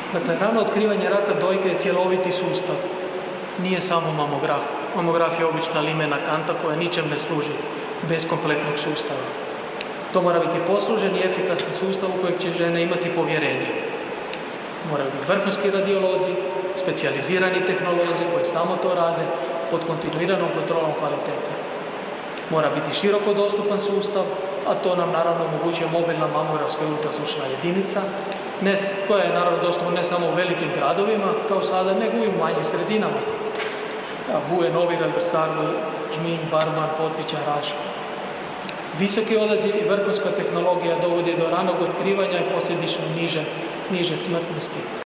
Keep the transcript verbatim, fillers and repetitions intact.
Dakle, rano otkrivanje raka dojke je cjeloviti sustav. Nije samo mamograf. Mamograf je obična limena kanta koja ničem ne služi bez kompletnog sustava. To mora biti poslužen i efikasan sustav u kojeg će žene imati povjerenje. Moraju biti vrhunski radiolozi, specijalizirani tehnolozi koji samo to rade pod kontinuiranom kontrolom kvalitete. Mora biti široko dostupan sustav, a to nam naravno omogućuje mobilna mamografska i ultrazvučna jedinica, ne, koja je naravno dostupna ne samo u velikim gradovima, kao sada, nego i u manjim sredinama. Buje, Novigrad, Vrsar, Žminj, Barban, Potpićan, Raša. Visoki odaziv i vrhunska tehnologija dovodi do ranog otkrivanja i posljedično niže, niže smrtnosti.